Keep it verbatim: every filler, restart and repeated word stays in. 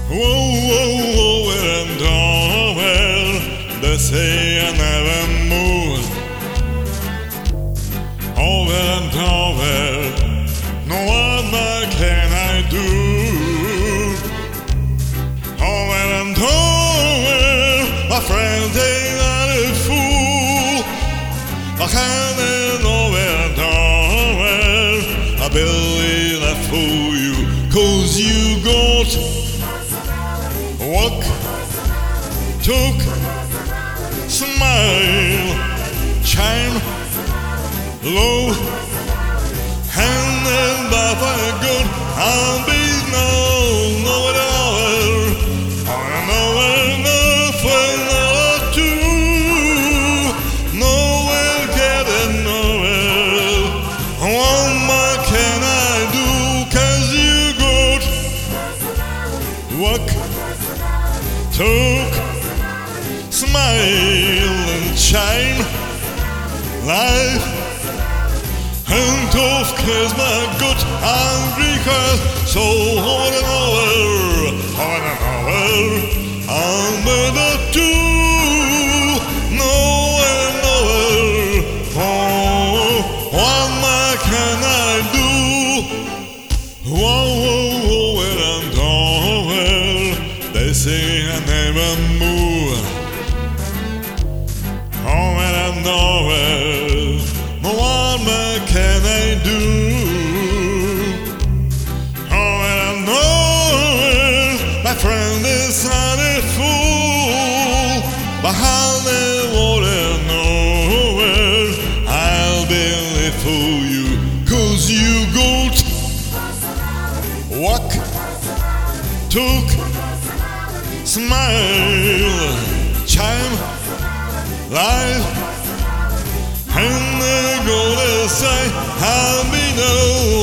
Whoa, whoa, whoa, and oh, well, they say I never move. Oh, well, and oh, well, no what more can I do? Oh, well, and oh, well, my friends, they not a fool. I can't know well, and oh, well, I believe I fool you, 'cause you got walk, talk, smile, chime, low, hand and back for good. I'll be no, no, no, I know enough for another two. Nowhere get it, nowhere. What more can I do? 'Cause you got walk, talk, smile and shine, life and of course my good and because so on and over, on and over, I'm the two, nowhere, nowhere. Oh, what more can I do? Whoa, whoa, whoa, and over. They say I never move. Oh, well, I know it. No what more can I do? Oh, well, I know it. My friend is not a fool, but I'll never know it. I'll barely fool you, 'cause you got walk, talk, smile, chime, life, and they're gonna say, I'll be no